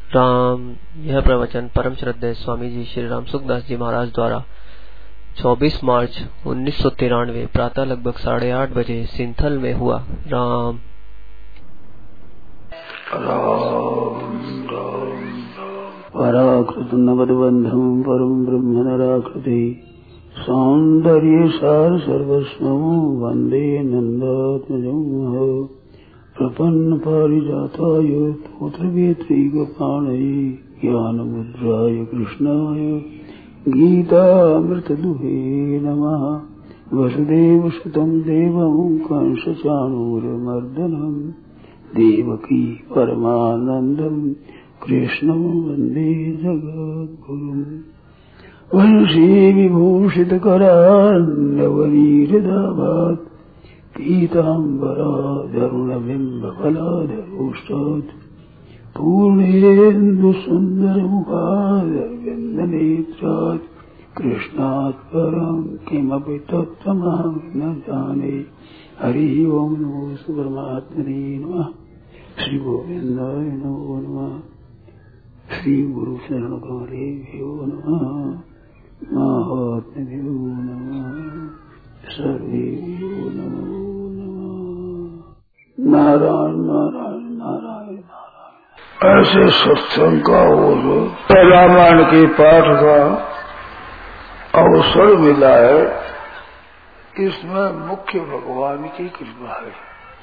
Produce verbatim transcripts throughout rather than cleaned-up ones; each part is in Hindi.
राम। यह प्रवचन परम श्रद्धेय स्वामी जी श्री राम सुखदास जी महाराज द्वारा चौबीस मार्च उन्नीस सौ तिरानवे प्रातः लगभग साढ़े आठ बजे सिंथल में हुआ। राम राम राम पराकृत नवद्बंधम परम ब्रह्म नराकृति सौंदर्य सार सर्वस्वं वंदे नंदात्मजं प्रपन्न पारिजाताय पुत्रवेत्रैकपाणये ज्ञानमुद्राय कृष्णाय गीतामृतदुहे नमः। वसुदेवसुतं देवं कंसचाणूरमर्दनं देवकी परमानन्दं कृष्णं वन्दे जगद्गुरुम्। वंशी विभूषितकरान्नवनीरदाभात् पीताम्बराधरुणबिम्बफलाधरोष्टात् पूर्णेन्दुसुन्दरमुखादरविन्दनेत्रात् कृष्णात् परं किमपि तत्त्वमहं न जाने। हरि ओं नमो परमात्मने नमः। श्री गोविन्दाय नमो नमः। श्री गुरु शरण गौरेभ्यो नमः। महात्म्यो नमः। सर्वेभ्यो नमो नमः। नारायण नारायण नारायण नारायण। ऐसे सत्संग का और रामायण के पाठ का अवसर मिला है, इसमें मुख्य भगवान की कृपा है।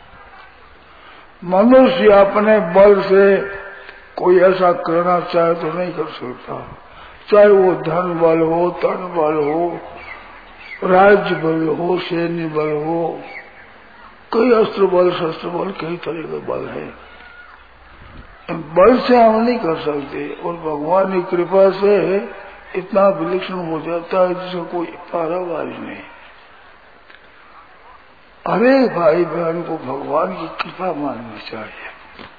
मनुष्य अपने बल से कोई ऐसा करना चाहे तो नहीं कर सकता, चाहे वो धन बल हो, तन बल हो, राज्य बल हो, सैन्य बल हो, कई अस्त्र बल, शस्त्र बल, कई तरह के बल है। बल से हम नहीं कर सकते और भगवान की कृपा से इतना विलक्षण हो जाता है जिसका कोई पारावारी नहीं। हरे भाई बहन को भगवान की कृपा माननी चाहिए।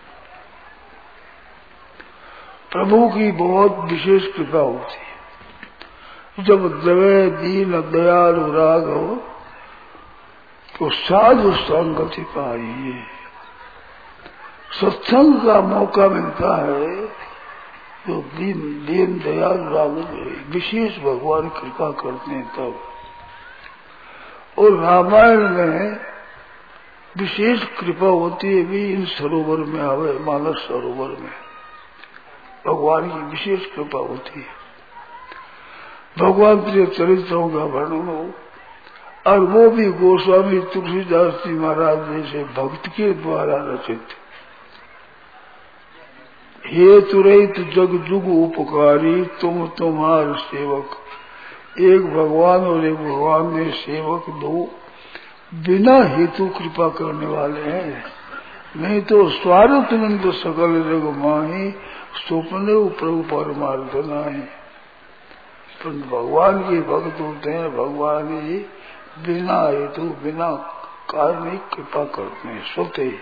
प्रभु की बहुत विशेष कृपा होती है। जब दवे दीन दयालु राग हो तो साधु संगति पाइए। सत्संग का मौका मिलता है जो दीन दीन दयालु राग विशेष भगवान कृपा करते हैं तब। और रामायण में विशेष कृपा होती है भी इन सरोवर में आवे, मानस सरोवर में भगवान की विशेष कृपा होती है। भगवान के चरित्रों का वर्णन हो, और वो भी गोस्वामी तुलसीदास जी महाराज जैसे भक्त के द्वारा रचित। हे तुरैत जग जुग उपकारी तुम तुम्हार सेवक। एक भगवान और एक भगवान में सेवक दो बिना हेतु कृपा करने वाले हैं। नहीं तो स्वार्थ निंद सकल जग माही स्वप्ने प्रभु परमार्थ नाही। तो भगवान के भक्त होते हैं, भगवान ही बिना हेतु बिना कारण कृपा करते हैं सोते ही।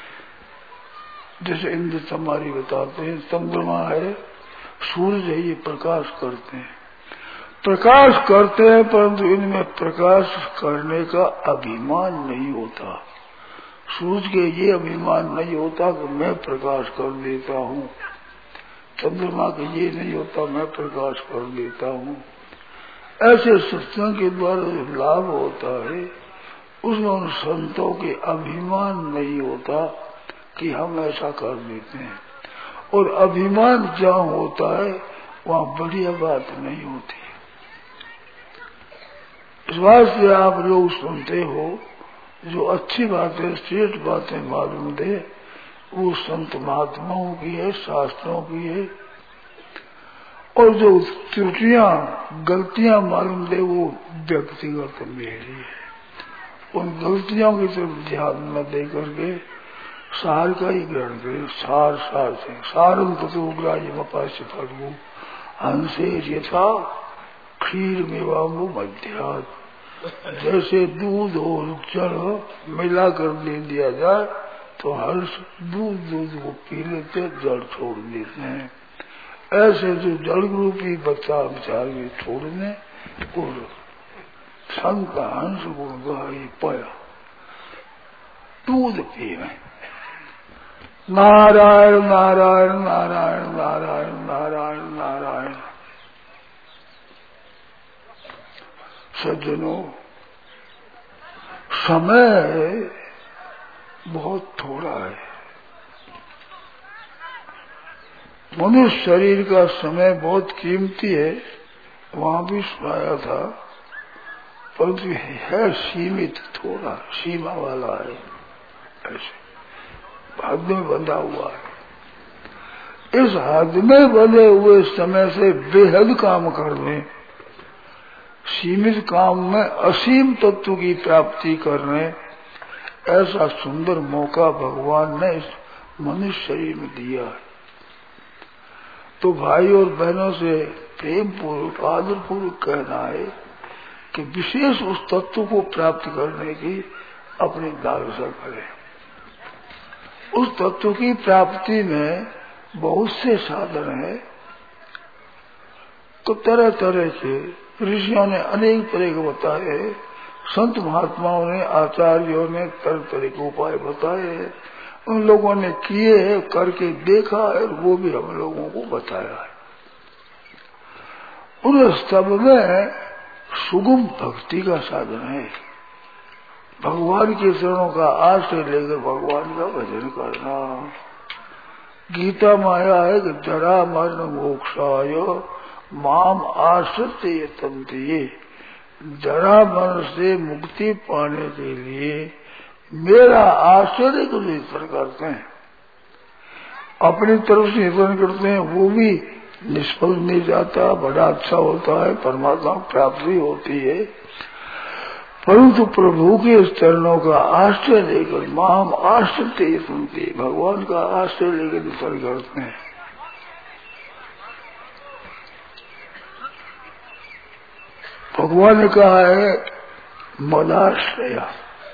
जैसे इंद्र तुम्हारी बताते हैं, चंद्रमा है, सूरज है, ये प्रकाश करते हैं, प्रकाश करते हैं, परंतु इनमें प्रकाश करने का अभिमान नहीं होता। सूरज के ये अभिमान नहीं होता कि मैं प्रकाश कर देता हूँ, चंद्रमा के ये नहीं होता मैं प्रकाश कर देता हूँ। ऐसे सत्संग के द्वारा जो लाभ होता है उसमें उन संतों के अभिमान नहीं होता कि हम ऐसा कर देते हैं। और अभिमान जहाँ होता है वहाँ बढ़िया बात नहीं होती। इस बात से आप लोग सुनते हो जो अच्छी बातें, श्रेष्ठ बातें मालूम दे वो संत महात्माओं की है, शास्त्रों की है। और जो त्रुटियां, गलतियां मालूम दे वो व्यक्तिगत मेरी है। उन गलतियों की तरफ ध्यान न दे करके सार का ही ग्रहण करे। सार सार से सारंग तो ग्राह्य मपास्य फलगु हंसे यथा क्षीर मेवामु मध्यात। जैसे दूध और जल मिला कर दे दिया जाए तो हर्ष दूध दूध को पी लेते, जल छोड़ देते हैं। ऐसे जो जल रूपी बच्चा विचार में छोड़ने और संग का हंस गुण गाई पाया दूध पीवे। नारायण नारायण नारायण नारायण नारायण नारायण। सज्जनों, समय बहुत थोड़ा है। मनुष्य शरीर का समय बहुत कीमती है, वहां भी सुनाया था, परंतु है सीमित, थोड़ा सीमा वाला है, ऐसे हद में बंधा हुआ है। इस हद में बंधे हुए समय से बेहद काम करने, सीमित काम में असीम तत्व की प्राप्ति करने, ऐसा सुंदर मौका भगवान ने इस मनुष्य शरीर में दिया है। तो भाई और बहनों से प्रेम पूर्वक आदर पूर्वक कहना है कि विशेष उस तत्व को प्राप्त करने की अपनी लालसा करें। उस तत्व की प्राप्ति में बहुत से साधन है, तो तरह तरह के ऋषियों ने अनेक तरह के बताए, संत महात्माओं ने, आचार्यों ने तरह तरह के उपाय बताए हैं, उन लोगों ने किए हैं, करके देखा है, वो भी हम लोगों को बताया है। उन सब में सुगम भक्ति का साधन है, भगवान के चरणों का आश्रय लेकर भगवान का भजन करना। गीता में आया है कि जरा मरण मोक्षाय माम आश्रित यतन्ते, जरा मरण से मुक्ति पाने के लिए मेरा आश्रय को निर्भर करते हैं, अपनी तरफ से निर्भर करते हैं, वो भी निष्फल नहीं जाता, बड़ा अच्छा होता है, परमात्मा प्राप्ति होती है। परंतु प्रभु के चरणों का आश्रय लेकर माम आश्रित सुनते, भगवान का आश्रय लेकर निफल करते हैं। भगवान ने कहा है मदाश्रया,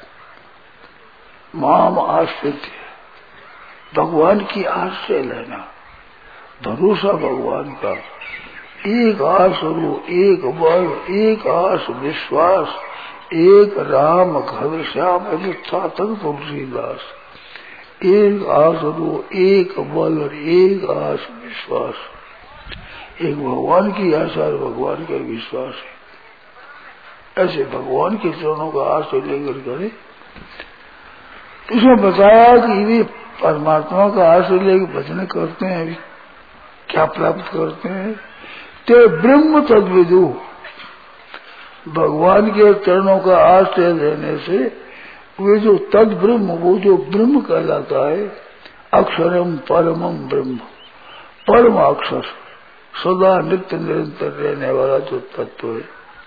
माम आश्रित, भगवान की आश्रय लेना, भरोसा भगवान का, एक आस रो, एक बल, एक आस विश्वास, एक राम घर श्याम मिथ्या तक तुलसीदास। एक आस रो, एक बल और एक आस विश्वास, एक भगवान की आशा और भगवान का विश्वास है। ऐसे भगवान के चरणों का आश्रय लेकर करे। इसमें बताया कि वे परमात्मा का आश्रय लेकर भजन करते हैं, क्या प्राप्त करते हैं? ते ब्रह्म तद्विदु, भगवान के चरणों का आश्रय लेने से वे जो तद ब्रह्म, वो जो ब्रह्म कहलाता है, अक्षरम परमम ब्रह्म, परम अक्षर, सदा नित्य निरंतर रहने वाला जो तत्व है,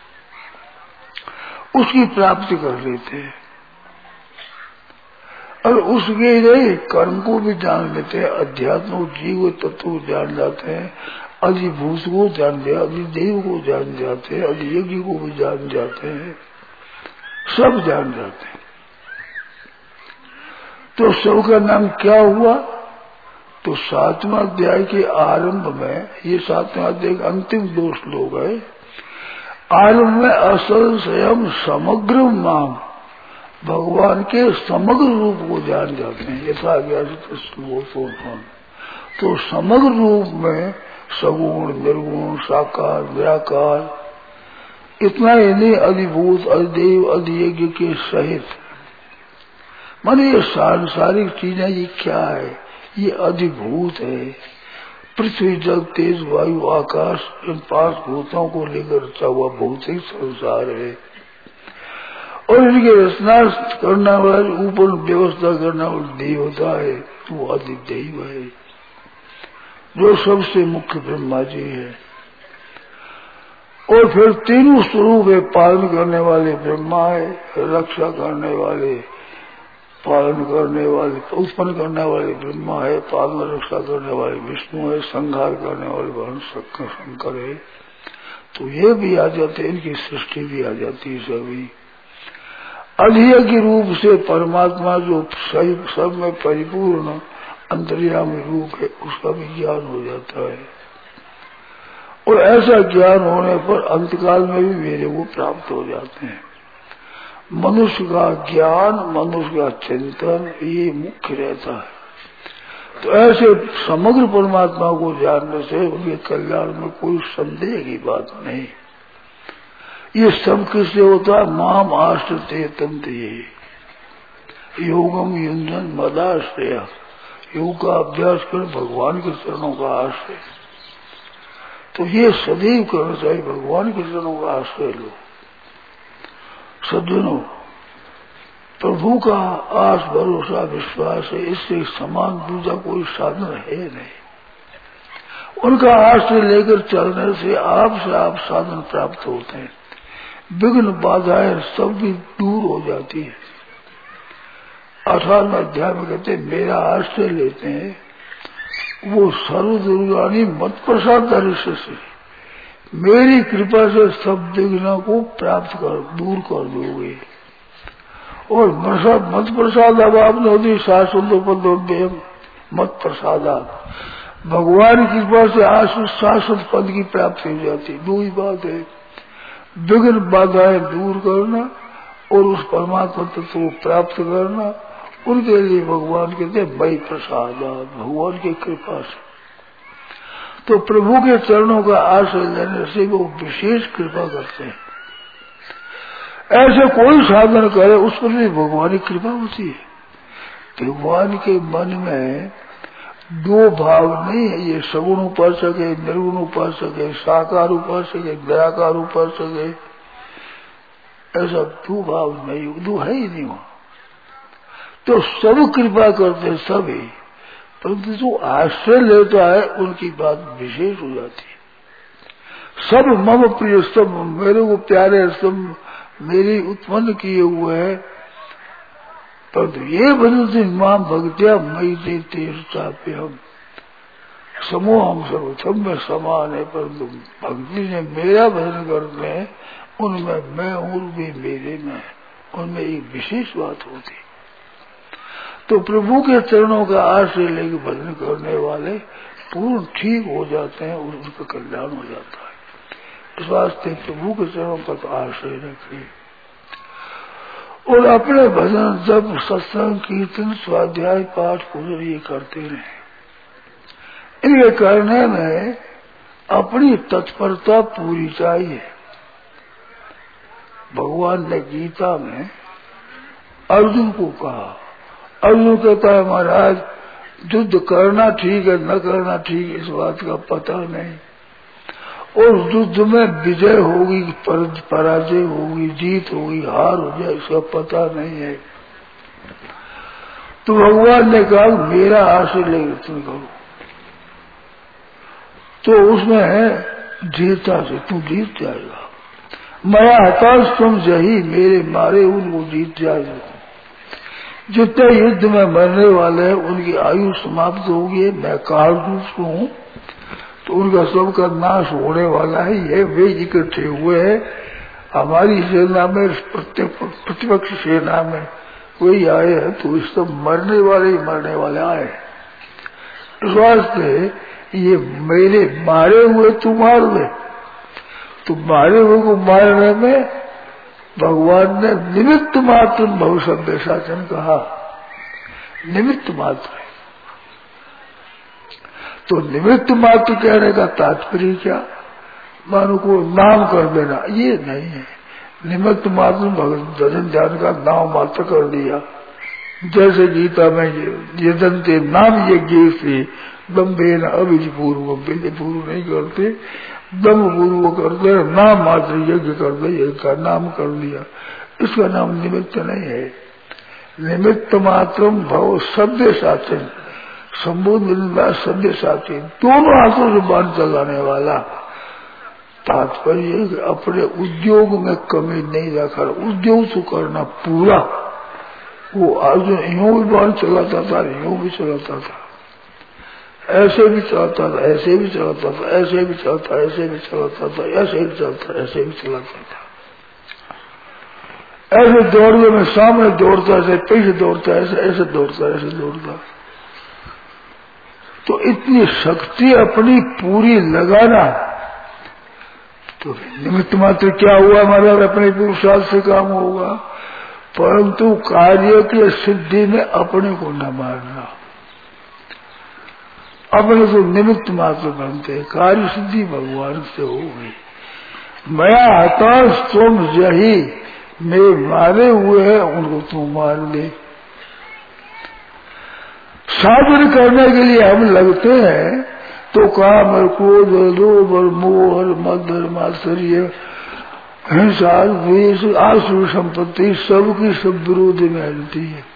उसकी प्राप्ति कर लेते हैं। और उसके लिए कर्म को भी जान लेते हैं, अध्यात्म जीव तत्व को जान जाते हैं, अधिभूत को जान जाते, अधिदेव को जान जाते हैं, अधियज्ञ को भी जान जाते हैं, सब जान जाते हैं। तो सबका नाम क्या हुआ? तो सातवां अध्याय के आरंभ में, ये सातवां अध्याय का अंतिम दो श्लोक है, आरंभ में असल स्वयं समग्र माम, भगवान के समग्र रूप को जान जाते हैं। यथा ज्ञान तो समग्र रूप में सगुण निर्गुण साकार निराकार, इतना ही नहीं, अधिभूत अधिदेव अधियज्ञ के सहित, माने ये सांसारिक चीजें ये क्या है? ये अधिभूत है, पृथ्वी जल तेज वायु आकाश, इन पांच भूतों को लेकर रचा हुआ भौतिक संसार है। और इनकी रचना करना वाली, ऊपर व्यवस्था करना वाली देवता है, वो अधिदेव है, जो सबसे मुख्य ब्रह्मा जी है। और फिर तीनों स्वरूप है, पालन करने वाले ब्रह्मा है, रक्षा करने वाले, पालन करने वाले, उत्पन्न करने वाले ब्रह्मा है, पालन रक्षा करने वाले विष्णु है, संहार करने वाले भगवान शंकर है। तो ये भी आ जाते, इनकी सृष्टि भी आ जाती है सभी। अधियज्ञ रूप से परमात्मा जो सब में परिपूर्ण अंतर्यामी रूप है, उसका भी ज्ञान हो जाता है। और ऐसा ज्ञान होने पर अंतकाल में भी मेरे वो प्राप्त हो जाते हैं। मनुष्य का ज्ञान, मनुष्य का चिंतन, ये मुख्य रहता है। तो ऐसे समग्र परमात्मा को जानने से उनके कल्याण में कोई संदेह की बात नहीं। ये सब किससे होता है? माम आश्रते तंत्रिये योगम युंजन मदाश्रय। योग का अभ्यास कर भगवान के चरणों का आश्रय, तो ये सदैव करना चाहिए। भगवान के चरणों का आश्रय लो। सज्जनों, प्रभु का आस भरोसा विश्वास है, इससे समान दूसरा कोई साधन है नहीं। उनका आश्रय लेकर चलने से आपसे आप साधन प्राप्त होते हैं। विघ्न बाधाएं सब भी दूर हो जाती है। अठारहवें अध्याय में कहते मेरा आश्रय लेते हैं वो सर्व दुर्गानी मत प्रसाद दृश्य से, मेरी कृपा से सब विघ्न को प्राप्त कर दूर कर दोगे। और मत प्रसाद अब आपने होती शाश्वत मत प्रसादात, भगवान की कृपा से आश्रित शाश्वत पद की प्राप्ति हो जाती। दो ही बात है, विघ्न बाधाएं दूर करना और उस परमात्मा तत्व को प्राप्त करना। उनके लिए भगवान कहते हैं मई प्रसादात, भगवान की कृपा से। तो प्रभु के चरणों का आश्रय लेने से वो विशेष कृपा करते हैं। ऐसे कोई साधन करे उस पर भी भगवान की कृपा होती है। भगवान के मन में दो भाव नहीं है, ये सगुण उपासक है, निर्गुण उपासक है, साकार उपासक है, निराकार उपासक है, ऐसा दो भाव नहीं, दो है ही नहीं वहां। तो सब कृपा करते हैं सभी, परंतु जो आश्रय लेता है उनकी बात विशेष हो जाती है। सब मम प्रिय, सब मेरे को प्यारे, सब मेरी उत्पन्न किए हुए है, परंतु ये भजते मां भक्तिया मई दे तेरताप्य हम समूह हम सर्वोत्तम में समान है, परंतु भक्ति ने मेरा भजन करते हैं उनमें मैं हूँ भी मेरे में, उनमें एक विशेष बात होती। तो प्रभु के चरणों का आश्रय लेकर भजन करने वाले पूर्ण ठीक हो जाते हैं और उनका कल्याण हो जाता है। इस वास्ते प्रभु के चरणों पर तो आश्रय रखे और अपने भजन जब सत्संग कीर्तन स्वाध्याय पाठ पूजन ये करते रहे। इनके करने में अपनी तत्परता पूरी चाहिए। भगवान ने गीता में अर्जुन को कहा, अर्जुन कहता है महाराज युद्ध करना ठीक है न करना ठीक है इस बात का पता नहीं, और युद्ध में विजय होगी पराजय होगी, जीत होगी हार हो जाए इसका पता नहीं है। तो भगवान ने कहा मेरा आश्रय लेकर तुम करो, तो उसमें है जीता से तू जीत जाएगा। मैं हताश तुम जही मेरे मारे उनको जीत जाएगा। जितने युद्ध में मरने वाले हैं उनकी आयु समाप्त होगी, मैं काल रूप हूँ, तो उनका सबका नाश होने वाला है। ये वे इकट्ठे हुए हैं हमारी सेना में, प्रतिपक्ष सेना में कोई आए हैं तो इस सब मरने वाले ही मरने वाले आए। इस वास्ते ये मेरे मारे हुए तू मार ले, तो मारे हुए को मारने में भगवान ने निमित्त मात्र बहु संदेशाचन कहा, निमित्त मात्र। तो निमित्त मात्र कहने का तात्पर्य क्या? मानो को नाम कर देना, ये नहीं है। निमित्त मात्र भजन ध्यान का नाम मात्र कर दिया। जैसे गीता में ये जनते नाम यज्ञ से दम्भे न अभिज पूर्व, विधि पूर्व नहीं करते, दम पूर्व करते, नाम मात्र यज्ञ कर दे, यज्ञ का नाम कर दिया, इसका नाम निमित्त नहीं है। निमित्त मात्र भव सभ्य साथी, संबोधन सभ्य साथी, दोनों हाथों से बाण चलाने वाला। तात्पर्य अपने उद्योग में कमी नहीं रखा, उद्योग तो करना पूरा। वो अर्जुन यूं भी बाण चलाता था, यूं भी चलाता था, ऐसे भी चलाता था, ऐसे भी चलाता था, ऐसे भी चलाता, ऐसे भी चलाता था, ऐसे भी चलता, ऐसे भी चलाता था। ऐसे दौड़ने में सामने दौड़ता, ऐसे पीछे दौड़ता, ऐसे ऐसे दौड़ता, ऐसे दौड़ता। तो इतनी शक्ति अपनी पूरी लगाना, तो निमित्त मात्र क्या हुआ, मतलब अपने पुरुषार्थ से काम होगा, परंतु कार्य की सिद्धि में अपने को न मारना। अपने तो निमित्त मात्र बनते हैं, कार्य सिद्धि भगवान से हो गई। मैं हताश तुम यही, मेरे मारे हुए हैं उनको तुम मार ले। साधन करने के लिए हम लगते हैं तो काम और क्रोध और लोभ और मोह और मद और मात्सर्य, हिंसा, द्वेष, आसुर संपत्ति सबकी सब विरोध में हलती है।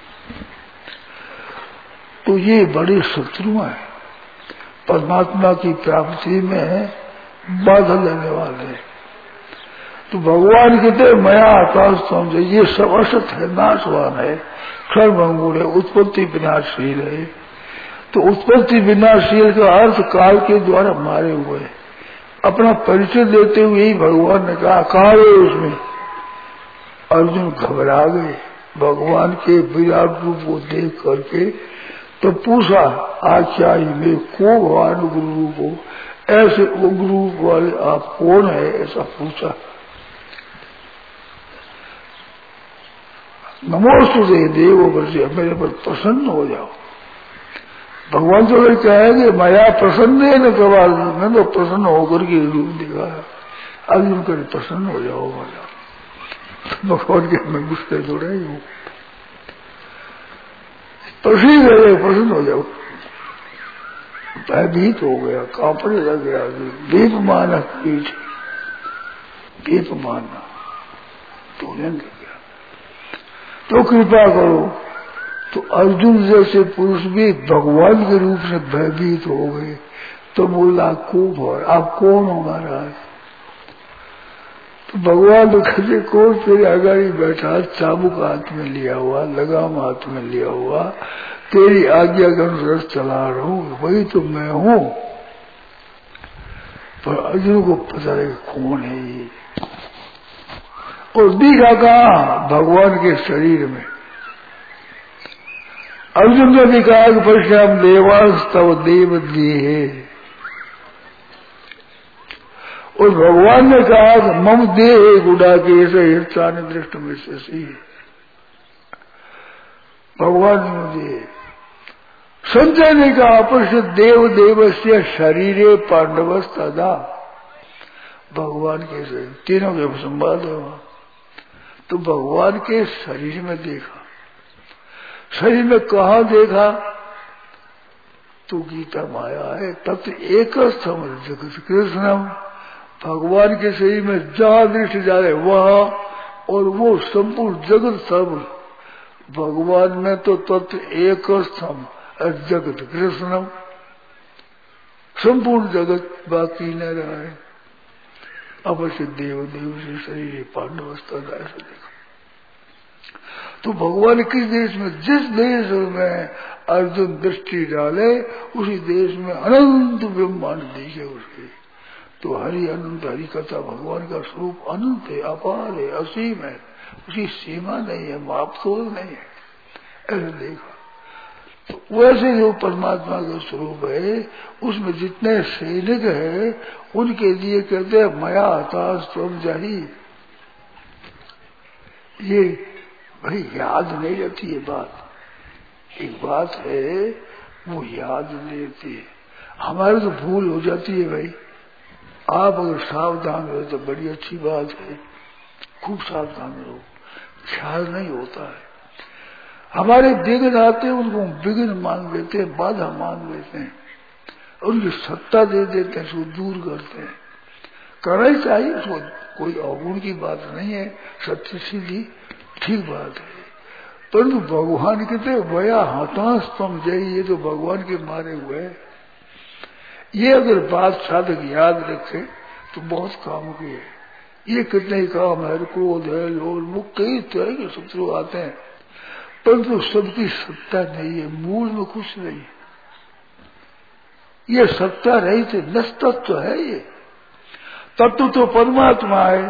तो ये बड़े शत्रु हैं, परमात्मा की प्राप्ति में बाधा देने वाले। तो भगवान कहते मया आकाश समझे, ये सब असत है, नाशवान है, क्षणभंगुर है, उत्पत्ति विनाशशील है। तो उत्पत्ति विनाशशील का अर्थ काल के द्वारा मारे हुए। अपना परिचय देते हुए ही भगवान ने कहा काल है उसमें। अर्जुन घबरा गए भगवान के विराट रूप को देख करके। तो पूछा आचार्य में को भगवान गुरु रूप हो, ऐसे उग्र रूप वाले आप कौन है, ऐसा पूछा। नमोस्तुते देव वर्षे, मेरे पर प्रसन्न हो जाओ। भगवान तो ये कहेंगे माया प्रसन्न है न कब मैं तो प्रसन्न होकर के रूप दिखाया। अर्जुन कर प्रसन्न हो जाओ माया। भगवान के मैं गुस्से थोड़ा ही हूँ, प्रसन्न हो जाओ, प्रसन्न हो जाओ। भयभीत हो गया, कांपने लग गया। दीप माना पीठ, दीप माना तो लग गया। तो कृपा करो। तो अर्जुन जैसे पुरुष भी भगवान के रूप से भयभीत हो गए। तो बोला खूब और आप कौन हो महाराज? तो भगवान तो कहते कौन तेरे आगाड़ी बैठा, चाबुक हाथ में लिया हुआ, लगाम हाथ में लिया हुआ, तेरी आज्ञा के अनुसार चला रहा हूं, वही तो मैं हूं। पर अर्जुन को पता लगे कौन है ये। और दिखा कहा भगवान के शरीर में। अर्जुन ने भी कहा कि परिश्रम देवांश तव देव दिए। और भगवान ने कहा कि मम देह गुड़ा के ऐसे हिस्सा ने दृष्ट में से भगवान ने मुझे। संजय ने कहा परिषद देव देव से शरीरे पांडव तदा। भगवान के शरीर, तीनों के संवाद है वहां। तो भगवान के शरीर में देखा। शरीर में कहा देखा? तो गीता माया है। तब तो एक जगत कृष्णम, भगवान के शरीर में जहां दृष्टि जा रहे वहां, और वो संपूर्ण जगत सब भगवान में तो तत्व एक स्तंभ जगत कृष्णम, संपूर्ण जगत बाकी न रहा है। अवश्य देव देव से शरीर पांडवस्था ऐसा देखा। तो भगवान किस देश में, जिस देश में अर्जुन दृष्टि डाले उसी देश में अनंत ब्रह्मांड दिखे उसके। तो हरि अनंत, हरि कथा भगवान का स्वरूप अनंत है, अपार है, असीम है, उसकी सीमा नहीं है, मापतोल नहीं है। ऐसे देखा। तो वैसे जो परमात्मा का स्वरूप है उसमें जितने सैनिक है उनके लिए कहते हैं मया हताश तुम जाही। ये भाई याद नहीं रहती है बात। एक बात है वो याद नहीं रहती है, हमारे तो भूल हो जाती है भाई। आप अगर सावधान रहे तो बड़ी अच्छी बात है, खूब सावधान रहो, ख्याल नहीं होता है। हमारे विघ्न आते हैं उनको विघ्न मान लेते हैं, बाधा मान लेते हैं, उनकी सत्ता दे देते हैं, उसको दूर करते हैं। करना ही चाहिए, उसको कोई अवगुण की बात नहीं है, सत्य सीधी ठीक बात है। परंतु भगवान कहते वया हताश तुम जय, ये तो भगवान के मारे हुए है। ये अगर बात साधक याद रखे तो बहुत काम की है। ये कितने काम है, क्रोध है, लोभ, मुख, कई तरह के शत्रु आते हैं, परंतु सबकी सत्ता नहीं है, मूल में कुछ नहीं। ये सत्ता रही थी, नस्तत्व है ये। तत्व तो परमात्मा है।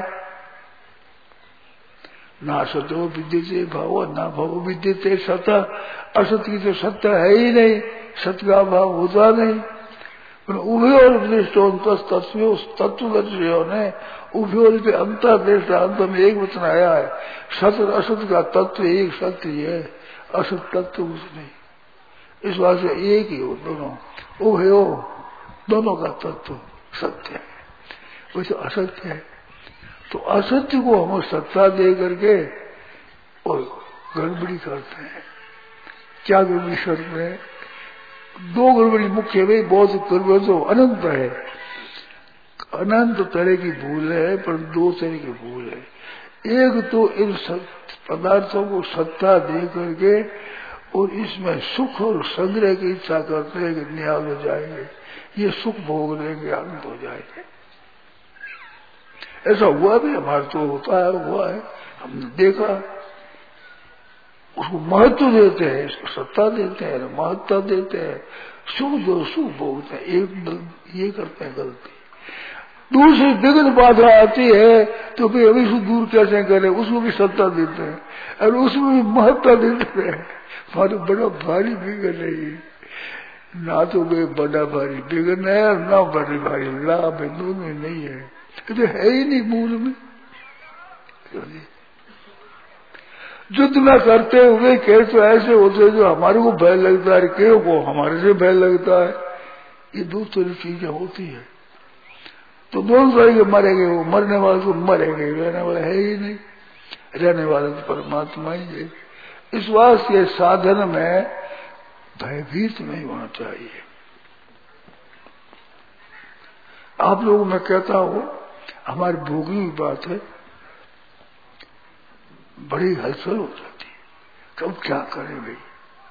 ना सतो विद्यते भाव, ना भाव विद्यते सत। असत की तो सत्ता है ही नहीं, सत का भाव होता नहीं। उभयोर तत्व तत्वदर्शियों ने उभयोर पे अंतर दृष्टा अंत में एक वचन आया है। सत असत का तत्व एक सत्य है, असत तत्व कुछ नहीं। इस बात से एक ही हो दोनों। वो है वो दोनों का तत्व सत्य है, वो तो असत्य है। तो असत्य को हम सत्ता दे करके और गड़बड़ी करते हैं। क्या गड़बड़ी करते हैं? दो गड़बड़ी मुख्य है, बहुत गड़बड़ी तो अनंत है, अनंत तरह की भूल है, पर दो तरह की भूल है। एक तो इन पदार्थों को सत्ता दे करके और इसमें सुख और संग्रह की इच्छा करते हैं कि निहाल हो जाएंगे, ये सुख भोग लेंगे, आनंद हो जाएंगे। ऐसा हुआ भी हमारे तो होता है, हुआ है, हमने देखा। उसको महत्व देते हैं, इसको सत्ता देते हैं, महत्ता देते हैं, सुख जो सुख भोगते हैं, एक ये करते हैं गलती। दूसरी विघ्न बाधा आती है तो फिर अभी से दूर कैसे करें, उसको भी सत्ता देते हैं और उसमें भी महत्ता देते हैं। हमारे बड़ा भारी विघ्न है ये, ना तो वे बड़ा भारी विघ्न है और ना बड़ी भारी लाभ है, दोनों में नहीं है, तो है ही नहीं मूल में। युद्ध न करते हुए कह तो ऐसे होते जो हमारे को भय लगता है, कह को हमारे से भय लगता है, ये दो तरह चीजें होती है। तो दोनों तरह के मरेंगे, वो मरने वाले को मरेंगे, रहने वाला है ही नहीं, रहने वाला तो परमात्मा ही है। इस वास्ते साधन में भयभीत नहीं होना चाहिए। आप लोगों में कहता हूं, हमारी भोगनी की बात है, बड़ी हलचल हो जाती है, कब क्या करें भाई।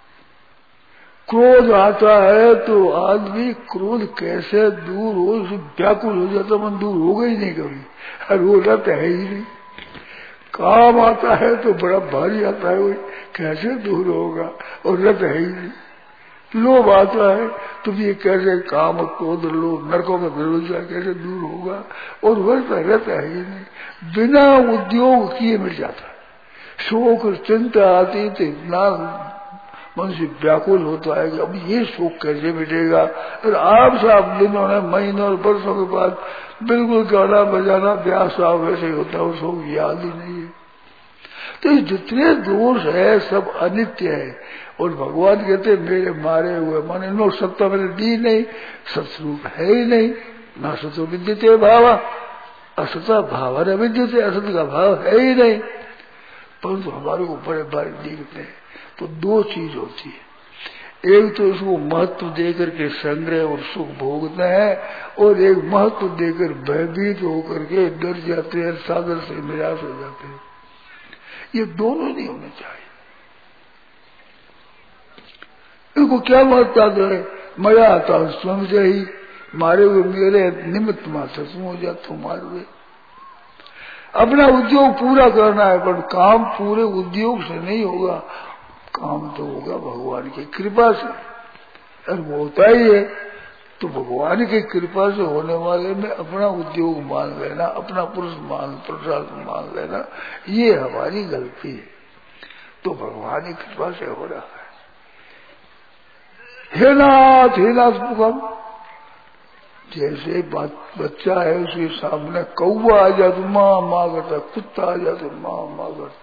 क्रोध आता है तो आदमी क्रोध कैसे दूर हो, व्याकुल हो जाता, मन दूर होगा ही नहीं कभी, और वो रहता है ही नहीं। काम आता है तो बड़ा भारी आता है, वो कैसे दूर होगा, और रहता है ही नहीं। लोभ आता है तो ये कैसे काम क्रोध लोभ नरकों में भरोसा कैसे दूर होगा, और वैसा रहता है ही नहीं। बिना उद्योग किए मिट जाता है। शोक और चिंता आती तो इतना मनुष्य व्याकुल होता है कि अब ये शोक कैसे मिटेगा। और आप साहब दिनों ने महीनों और वर्षों के बाद बिल्कुल गाना बजाना ब्याह साहब वैसे ही होता है, वो शोक याद ही नहीं है। तो ये जितने दोष है सब अनित्य है। और भगवान कहते मेरे मारे हुए मन इन सत्ता मैंने दी नहीं, सत्स्वरूप है ही नहीं, ना सत्य विद्यते भाव, असता भाव न विद्यते, असत का भाव है ही नहीं, परंतु हमारे को बड़े बड़े दिखते हैं। तो दो चीज होती है, एक तो इसको महत्व देकर के संग्रह और सुख भोगते हैं, और एक महत्व देकर भयभीत होकर के डर जाते हैं, सागर से निराश हो जाते हैं। ये दोनों नहीं होने चाहिए। इनको क्या महत्ता दे, मजा आता है स्वयं से ही, मारे हुए मेरे निमित्त मात्र तुम हो जा, तुम मार हुए। अपना उद्योग पूरा करना है, पर काम पूरे उद्योग से नहीं होगा, काम तो होगा भगवान की कृपा से, और वो होता ही है। तो भगवान की कृपा से होने वाले में अपना उद्योग मान लेना, अपना पुरुष मान प्रसाद मान लेना, ये हमारी गलती है। तो भगवान की कृपा से हो रहा है। हे नाथ हे नाथ पुकार, जैसे बच्चा है उसके सामने कौवा आ जाए तो माँ माँ करता, कुत्ता आ जाए तो माँ माँ करता,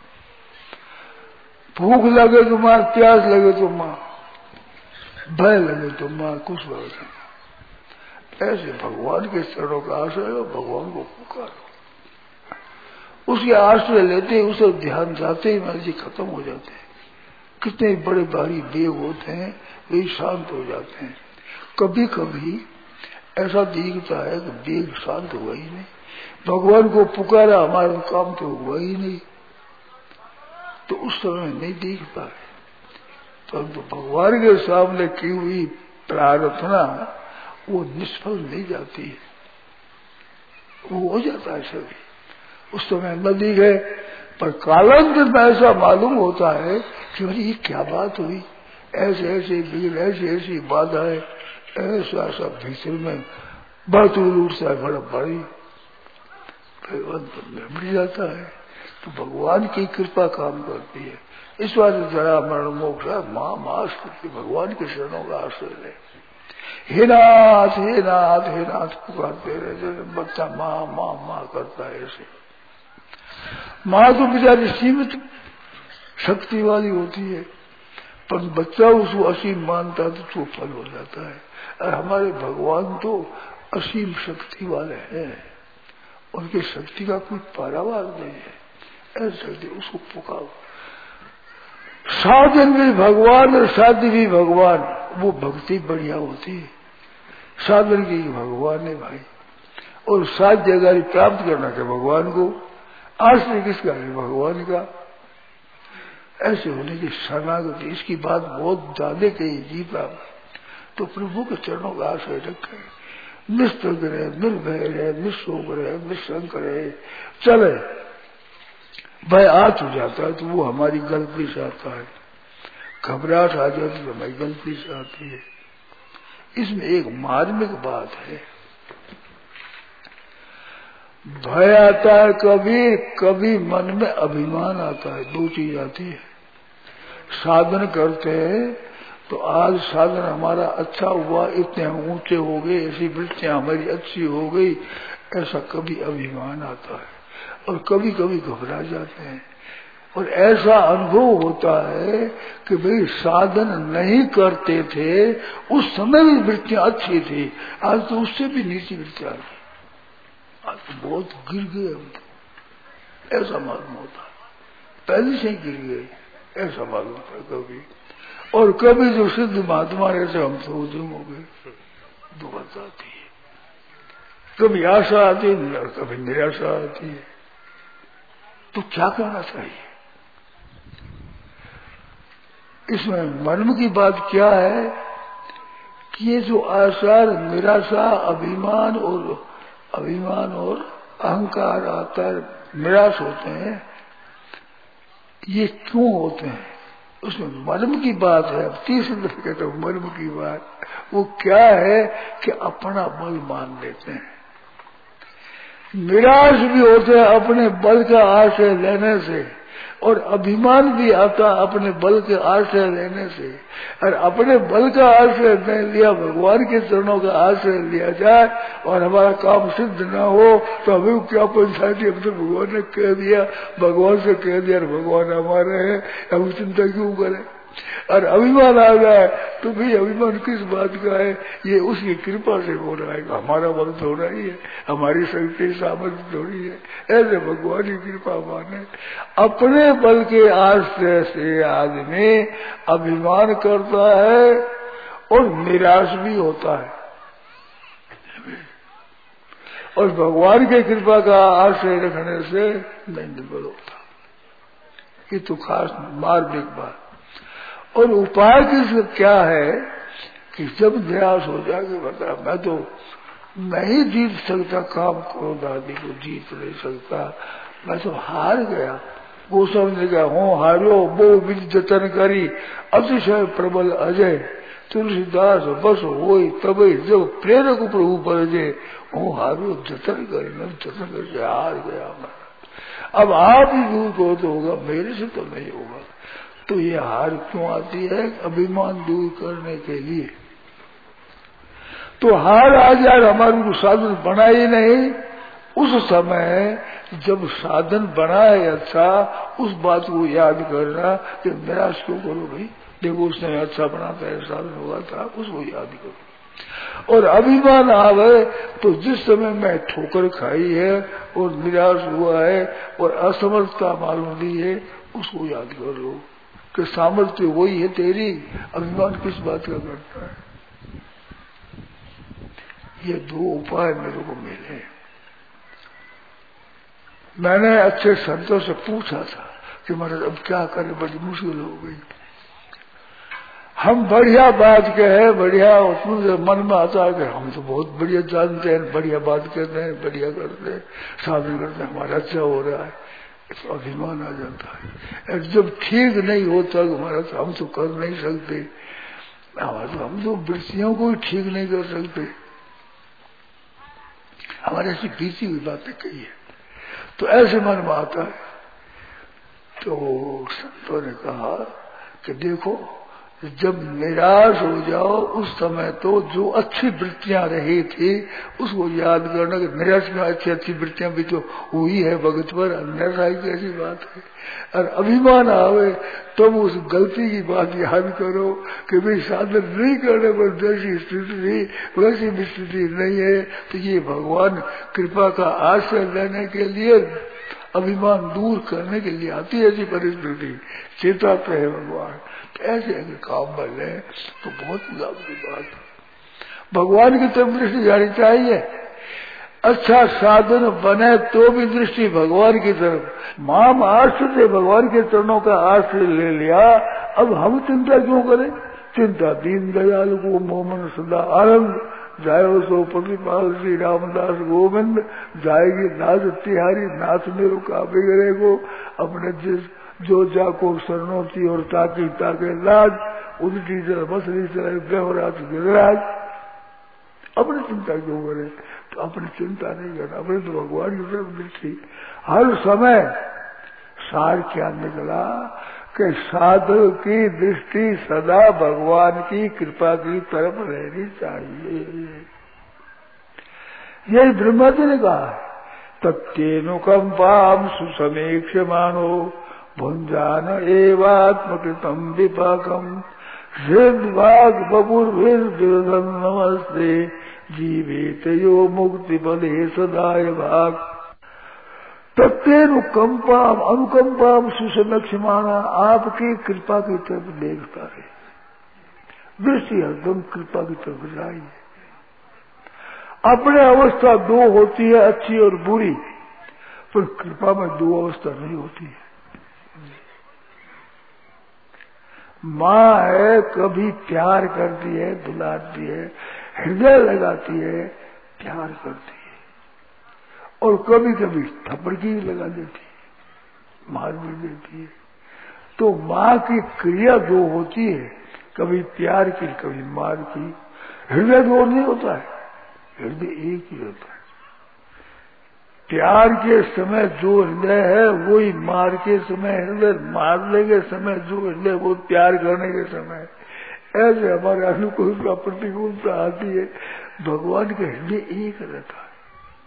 भूख लगे तो माँ, प्यास लगे तो माँ, भय लगे तो माँ, कुछ लगे। ऐसे भगवान के चरणों का आश्रय हो, भगवान को पुकारो, उसके आश्रय लेते उसे ध्यान जाते ही मर्जी खत्म हो जाते हैं। कितने बड़े भारी वेग होते हैं, वे शांत हो जाते हैं। कभी कभी ऐसा दिखता है कि वेग शांत हुआ ही नहीं, भगवान को पुकारा हमारा काम तो हुआ ही नहीं, तो उस समय नहीं दिखता है। परंतु तो भगवान के सामने की हुई प्रार्थना वो निष्फल नहीं जाती है, वो हो जाता है सभी। उस समय न दिखे, पर कालांतर में ऐसा मालूम होता है कि अरे ये क्या बात हुई, ऐसे ऐसे भीड़, ऐसी ऐसी बाधा है, ऐसा ऐसा भीतर में बहादुर उठता है, बड़ा बड़ी भगवान में मिल जाता है। तो भगवान की कृपा काम करती है। इस बात जरा मरण मोक्ष माँ मास करके भगवान के शरणों का आश्रय ले। हे नाथ हे नाथ हे नाथ पुकारते रहे, जैसे बच्चा माँ माँ माँ करता है ऐसे। माँ तो बेचारी सीमित शक्ति वाली होती है, पर बच्चा उसको असीम मानता है तो फल हो जाता है। और हमारे भगवान तो असीम शक्ति वाले हैं, उनकी शक्ति का कोई पारावार नहीं है। ऐसे उसको पुकारो। साधन भी भगवान और साध्य भी भगवान, वो भक्ति बढ़िया होती है। साधन की भगवान है भाई, और साध्य अगर प्राप्त करना है भगवान को, आश्रय किसका है? भगवान का। ऐसे होने की शरणागति, इसकी बात बहुत ज्यादा कही जी प्राप्त, तो प्रभु के चरणों का आश्रय रखे, निष्ठुर रहे, निर्भय रहे, निशोक रहे, निशंक रहे, चले। भय आ तो जाता है तो वो हमारी गलती से आता है, घबराहट आ जाती तो हमारी गलती से आती है। इसमें एक मार्मिक बात है, भय आता है कभी, कभी मन में अभिमान आता है, दो चीज आती है। साधन करते हैं तो आज साधन हमारा अच्छा हुआ, इतने हम ऊंचे हो गए, ऐसी वृत्तियां हमारी अच्छी हो गई, ऐसा कभी अभिमान आता है, और कभी कभी घबरा जाते हैं। और ऐसा अनुभव होता है कि भाई साधन नहीं करते थे उस समय भी वृत्तियां अच्छी थी, आज तो उससे भी नीची वृत्तियां, आज तो बहुत गिर गए हम, ऐसा मालूम होता है। पहले से ही गिर गए ऐसा मालूम होता है कभी। और कभी जो सिद्ध महात्मा रहते हम तो उद्यम हो गए, दुखद आती है, कभी आशा आती है और कभी निराशा आती है। तो क्या करना चाहिए इसमें? मर्म की बात क्या है कि ये जो आशा, निराशा, अभिमान और अभिमान और अहंकार आता है, निराश होते हैं, ये क्यों होते हैं? उसमें मर्म की बात है। अब तीसरे कहते हैं मर्म की बात, वो क्या है कि अपना बल मान लेते हैं। निराश भी होते हैं अपने बल का आश्रय लेने से, और अभिमान भी आता अपने बल के आश्रय लेने से। और अपने बल का आश्रय नहीं लिया, भगवान के चरणों का आश्रय लिया जाए और हमारा काम सिद्ध न हो तो हमें क्या पंचायती, हम तो भगवान ने कह दिया, भगवान से कह दिया, भगवान हमारे हैं, हम चिंता क्यों करें? और अभिमान आ जाए तो भी अभिमान किस बात का है? ये उसकी कृपा से हो रहा है, हमारा बल थोड़ा ही है, हमारी शक्ति सामर्थ्य थोड़ी है। ऐसे भगवान की कृपा माने। अपने बल के आश्रय से आदमी अभिमान करता है और निराश भी होता है, और भगवान की कृपा का आश्रय रखने से नहीं निर्बल होता। ये तो खास मार्मिक बात। और उपाय किस क्या है कि जब निराश हो जाएगा, बता मैं तो नहीं जीत सकता, काम क्रोध आदि को जीत नहीं सकता, मैं तो हार गया, वो समझ गया हूँ हारो, वो विधि जतन करी, अतिशय प्रबल अजय, तुलसीदास बस हो तब जब प्रेरक प्रभु पर जे, हूँ हारो जतन करी, मैं जतन करके हार गया मैं। अब आप ही दूर करो तो होगा, मेरे से तो नहीं होगा। तो ये हार क्यों आती है? अभिमान दूर करने के लिए। तो हार आ जाए, हमारे को साधन बना ही नहीं, उस समय जब साधन बना है अच्छा, उस बात को याद करना कि निराश क्यों करो भाई, देखो उसने अच्छा बनाता है, साधन हुआ था, उसको याद करो। और अभिमान आवे तो जिस समय मैं ठोकर खाई है और निराश हुआ है और असमर्थता मालूम दी है, उसको याद कर लो कि सामर्थ्य वही है तेरी, अभिमान किस बात का करता है। ये दो उपाय मेरे को मिले। मैंने अच्छे संतों से पूछा था कि महाराज अब क्या करें, बड़ी मुश्किल हो गई। हम बढ़िया बात कहे, बढ़िया उसमें मन में आता है कि हम तो बहुत बढ़िया जानते हैं, बढ़िया बात कहते हैं, बढ़िया करते हैं, साधन करते हैं, हमारा अच्छा हो रहा है, तो अभिमान आ जाता है। जब ठीक नहीं होता हमारा तो हम तो कर नहीं सकते, हमारा हम तो वृत्तियों को भी ठीक नहीं कर सकते, हमारे ऐसी बीती हुई बातें कही है, तो ऐसे मन में आता है। तो संतों ने कहा कि देखो जब निराश हो जाओ उस समय तो जो अच्छी वृत्तियां रही थी उसको याद करना कि निराश में अच्छी अच्छी वृत्तियां भी तो हुई है भगत पर, निराश की ऐसी बात है। और अभिमान आवे तो उस गलती की बात याद करो कि भाई साधन नहीं करने पर जैसी स्थिति थी वैसी स्थिति नहीं है, तो ये भगवान कृपा का आश्रय लेने के लिए, अभिमान दूर करने के लिए आती है ऐसी परिस्थिति, चेताते है भगवान। तो ऐसे अगर काम बने तो बहुत लाभ की बात है। भगवान की तरफ दृष्टि जानी चाहिए। अच्छा साधन बने तो भी दृष्टि भगवान की तरफ। माम आश्रय से भगवान के चरणों का आश्रय ले लिया, अब हम चिंता क्यों करें? चिंता दीन दयाल को मोमन सदा आनंद, जायो सो प्रतिपाल श्री रामदास गोविंद, जाएगी नाथ तिहारी नाथ मेरो काबे करे को, अपने जिस जो जाको शरणोती और ताकी ताके लाज, उल्टी तरह मछली तरह देवराज गिरिराज। अपनी चिंता क्यों करें? तो अपनी चिंता नहीं करना, अपने तो भगवान की तरफ दृष्टि हर समय। सार क्या निकला कि साधक की दृष्टि सदा भगवान की कृपा की तरफ रहनी चाहिए। यही ब्रह्मा जी ने कहा है, तत्तेनुकंपाम सुसमीक्ष मानो भुंजान एवात्मकृतम विपाकम, सिद्धाग बपुर्भिर्दुर्धन नमस्ते जीवित यो मुक्ति बले सदाय भाग। तत्तेनुकंपाम अनुकंपाम सुसमीक्ष माना, आपकी कृपा की तरफ देखता है, दृष्टि एकदम कृपा की तरफ जाइए। अपने अवस्था दो होती है, अच्छी और बुरी, पर कृपा में दो अवस्था नहीं होती है। माँ है कभी प्यार करती है, दुलारती है, हृदय लगाती है, प्यार करती है, और कभी कभी थप्पड़ की लगा देती है, मार भी देती है। तो माँ की क्रिया दो होती है, कभी प्यार की कभी मार की। हृदय दो नहीं होता है, हृदय एक ही होता है। प्यार के समय जो हृदय है वही मार के समय हृदय, मारने के समय जो हृदय वो प्यार करने के समय। ऐसे हमारे अनुकूलता प्रतिकूलता आती है, भगवान का हृदय एक रहता है।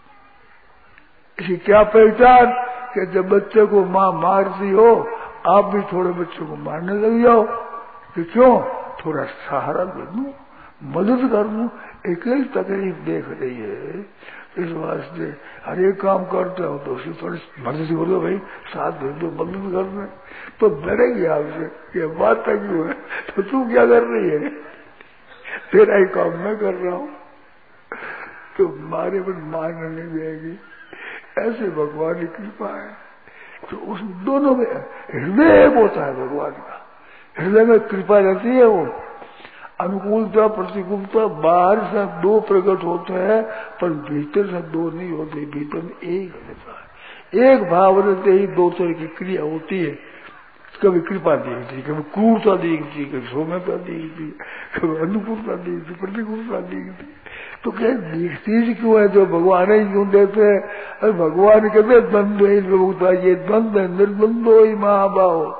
इसकी क्या पहचान कि जब बच्चे को माँ मारती हो आप भी थोड़े बच्चों को मारने लग जाओ, कि क्यों? थोड़ा सहारा दे दूं, मदद कर दूं, अकेली तकलीफ देख रही है, इस वास्ते हर एक काम करते हो तो उसी थोड़ी मदद बोलो, भाई साथ दे दो, मदद करना। तो डरेगी आपसे, ये बात क्यों है? तो तू क्या कर रही है? तेरा ही काम मैं कर रहा हूँ, तो मारे पर मारने नहीं देगी। ऐसे भगवान की कृपा है। तो उस दोनों में हृदय एक होता है भगवान का, हृदय में कृपा रहती है। वो अनुकूलता प्रतिकूलता बाहर से दो प्रकट होते हैं, पर भीतर से दो नहीं होते, भीतर में एक रहता है। एक भाव रहते ही दो तरह की क्रिया होती है, कभी कृपा दिखती, कभी क्रूरता दिखती, कभी सौम्यता दिखती, कभी अनुकूलता दिखती, प्रतिकूलता दिखती। तो क्या दिखती क्यों है? जो भगवान ही क्यों देते हैं? अरे भगवान कहते द्वंद्व ही लोगता, ये द्वंद्व है, निर्द्वंद्व ही महाभाव,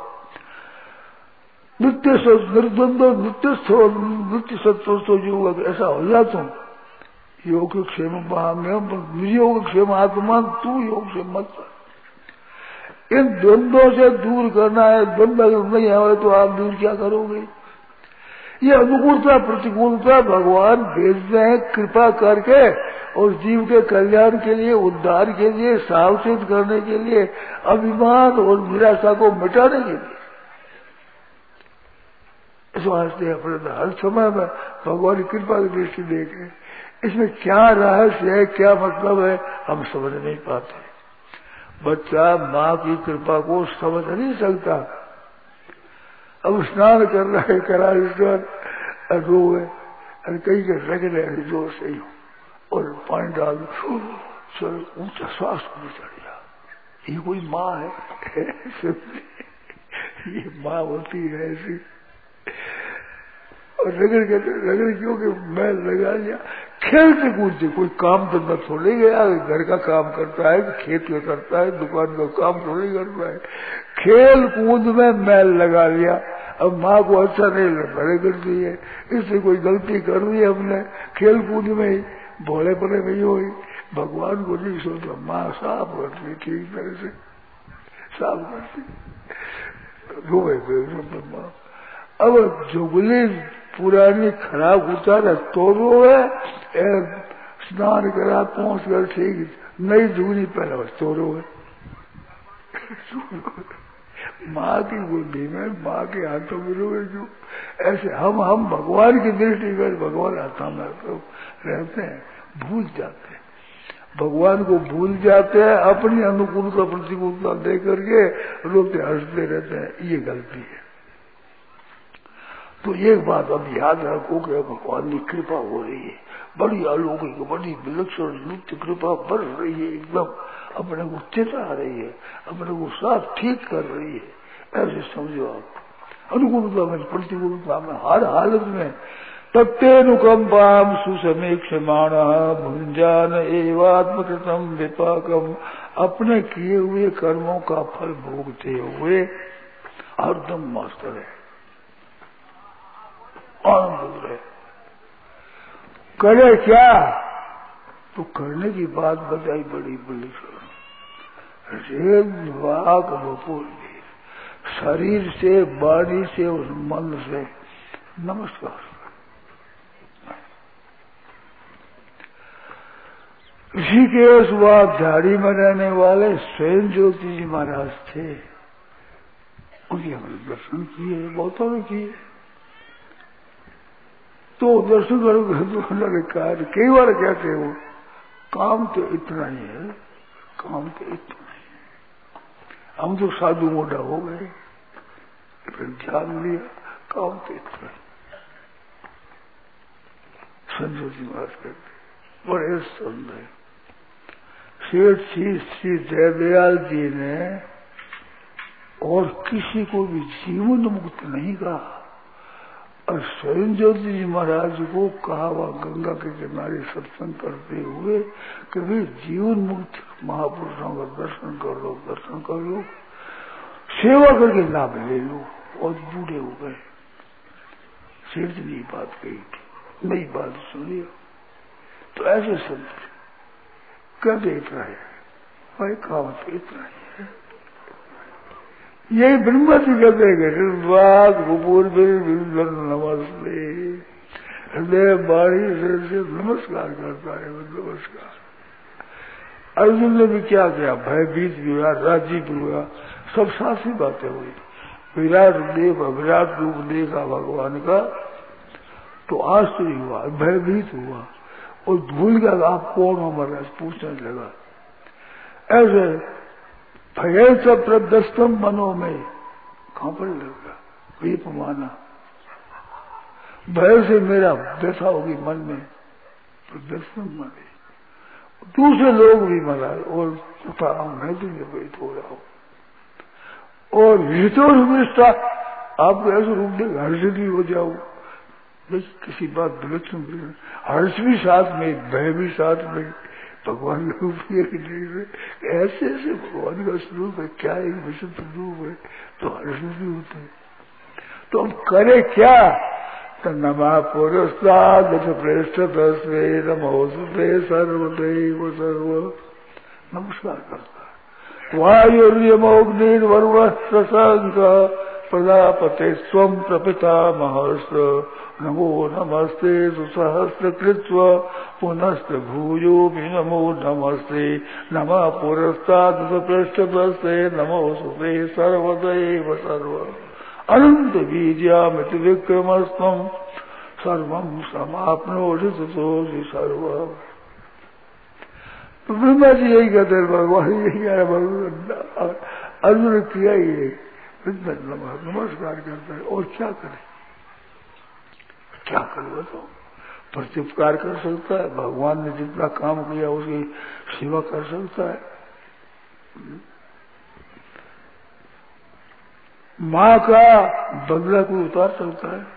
नित्य निर्द्वंद्व नित्य नित्य सत्व योग। ऐसा हो जा तुम योग क्षेम महाम्य योग क्षेम आत्मा, तू योग से मत। इन द्वंद्वों से दूर करना है, द्वंद्व अगर नहीं आए तो आप दूर क्या करोगे? ये अनुकूलता प्रतिकूलता भगवान भेजते हैं कृपा करके, और जीव के कल्याण के लिए, उद्धार के लिए, सावचेत करने के लिए, अभिमान और निराशा को मिटाने के लिए। इस वास्ते अपने हर समय में भगवान की कृपा की दृष्टि देखें। इसमें क्या रहस्य है, क्या मतलब है, हम समझ नहीं पाते। बच्चा माँ की कृपा को समझ नहीं सकता। अब स्नान कर रहा है, करा ईश्वर रोए, अरे कहीं के रग रहे जोर से ही, और पानी डाल दो, चलो ऊंचा श्वास को चढ़ गया। ये कोई माँ है? ये माँ होती है ऐसी। और रगड़ के रगड़ क्यों कि मैं लगा लिया। खेलते कूदते कोई काम धंधा थोड़ी गया, घर का काम करता है, खेत का करता है, दुकान का काम थोड़ी करता है। खेल कूद में मैल लगा लिया, अब माँ को अच्छा नहीं लग भले करती है, इससे कोई गलती कर रही है हमने खेल कूद में ही, भोले पड़े में ही हुई, भगवान को नहीं सोचा। माँ साफ करती ठीक तरह से साफ करती, रोए माँ। अब जुगली पुरानी खराब उतारा तो रोए, स्नान करा पहुंच कर ठीक नई जुगनी पहला तो रोए। माँ की गोदी में माँ के हाथों में रोए क्यों? ऐसे हम हम भगवान की दृष्टि में भगवान हाथों में तो रहते हैं, भूल जाते हैं, भगवान को भूल जाते हैं, अपनी अनुकूलता प्रतिकूलता दे करके रोते हंसते रहते हैं, ये गलती है। तो एक बात अब याद रखो कि भगवान की कृपा हो रही है, बड़ी अलौकिक बड़ी विलक्षण नित्य कृपा बढ़ रही है, एकदम अपने को चेता आ रही है, अपने को साफ ठीक कर रही है। ऐसे समझो आप अनुकूलता में प्रतिकूलता में हर हालत में तत्तेनुकंपाम सुसमीक्षमाण भुंजान एवात्मकृतम विपाकम, अपने किए हुए कर्मों का फल भोगते हुए हरदम मास्टर है, आनंद रहे। करे क्या? तो करने की बात बताई बड़ी बड़ी वाक बपुर शरीर से वाणी से और मन से नमस्कार। ऋषिकेश वह झाड़ी में रहने वाले स्वयं ज्योति जी महाराज थे, उनके हमने दर्शन किए, बहुतों ने किए। तो दर्शन करोगे तो उन्होंने कहा, कई बार कहते हो काम तो इतना ही है, काम तो इतना ही है। हम तो साधु मोटा हो गए, फिर ध्यान लिया, काम तो इतना ही। संजय जी महाराज कहते बड़े सुंदर। सेठ श्री श्री जयदयाल जी ने और किसी को भी जीवन मुक्त नहीं कहा, और स्वयं ज्योति जी महाराज को कहा वह गंगा के किनारे सत्संग करते हुए कि भाई जीवन मुक्त महापुरुषों का दर्शन कर लो, दर्शन कर लो, सेवा करके लाभ ले लो। और बूढ़े हो गए, सेठ जी ने बात कही थी, नई बात सुनिए। तो ऐसे संत कहते इतना है भाई, काम तो इतना ही है। यही ब्रह्मा जी कहते गोपुर नमस्ते, हृदय बाणी से नमस्कार करता है, नमस्कार। अर्जुन ने भी क्या किया, भयभीत भी हुआ, राजी भी हुआ, सब सासी बातें हुई। विराट देव विराट रूप देखा भगवान का तो आश्चर्य हुआ, भयभीत हुआ और भूल गया आप कौन हो महाराज, पूछने लगा। ऐसे भय से प्रदस्तम मनो में कांपने लगा, वीप माना, भय से मेरा व्यथा होगी मन में, प्रदस्तम मने दूसरे लोग भी मरा और उठा मैं भी निर्भयित हो रहा हूं। और हितोष विष्टा आपको ऐसे रूप देगा हर्ष भी हो जाओ, किसी बात विलक्षण हर्ष भी साथ में, भय भी साथ में, भगवान का रूप नहीं, ऐसे ऐसे भगवान का स्वरूप है, क्या एक विशुद्ध रूप है, तो हर्ष भी होते हैं। तो हम करे क्या? तो नमा पुरस्ताद प्रेष्ठ तस्वे नमोस्ते सर्वदेव सर्व नमस्कार करता है। वायुर्यमोग्निर्वरुण शशांक प्रजापते स्वम प्रपिता महस्त नमो नमस्ते सुसहस्र कृत्व पुनस्त भूयो भी नमो नमस्ते नमा पुरस्ताद पृष्ठ तस्वे नमोस्ते सर्वदेव सर्व अनंत बीजामित विक्रमस्तम सर्वम समाप्नोषि सुतोषि सर्व। तो ब्रह्मा जी यही कहते हैं, भगवान यही कह भगवान अर्जुन किया ही है, नमस्कार करता है। और क्या करे, क्या करे तो प्रत्युपकार कर सकता है, भगवान ने जितना काम किया उसकी सेवा कर सकता है। माँ का बदला को उतार सकता है।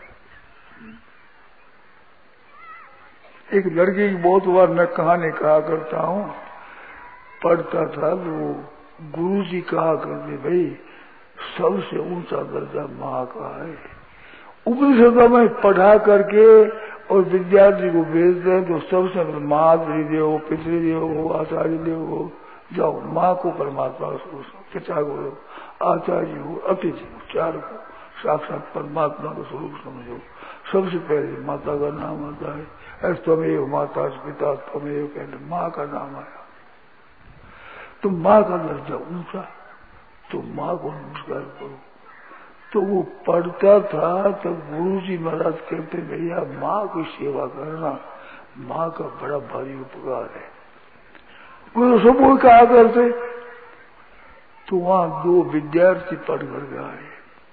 एक लड़की की बहुत बार मैं कहानी कहा करता हूँ, पढ़ता था तो वो गुरु जी कहा करते भाई सबसे ऊंचा दर्जा माँ का है। उपनिषदों में पढ़ा करके और विद्यार्थी को भेजते हैं तो सबसे मातृ देव, पितृदेव हो, आचार्य देव हो, जाओ माँ को परमात्मा को, पिता को, आचार्य हो, अतिथि हो, चार को साक्षात परमात्मा का स्वरूप समझो। सबसे पहले माता का नाम आता है, त्वमेव माता पिता त्वमेव, पहले माँ का नाम आया। तो माँ का दर्जा ऊंचा, तो माँ को नमस्कार करो। तो वो पढ़ता था तो गुरु जी महाराज कहते, भैया माँ की सेवा करना माँ का बड़ा भारी उपकार है। वो सब वो कहा करते। तो वहां दो विद्यार्थी पढ़ कर गए,